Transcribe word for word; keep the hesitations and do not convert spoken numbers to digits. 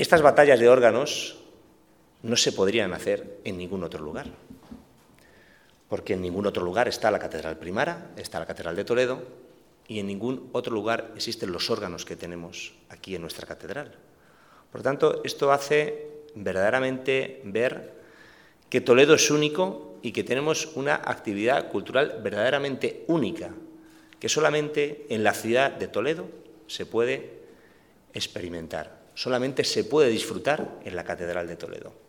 Estas batallas de órganos no se podrían hacer en ningún otro lugar, porque en ningún otro lugar está la Catedral Primara, está la Catedral de Toledo, y en ningún otro lugar existen los órganos que tenemos aquí en nuestra catedral. Por lo tanto, esto hace verdaderamente ver que Toledo es único y que tenemos una actividad cultural verdaderamente única, que solamente en la ciudad de Toledo se puede experimentar, solamente se puede disfrutar en la Catedral de Toledo.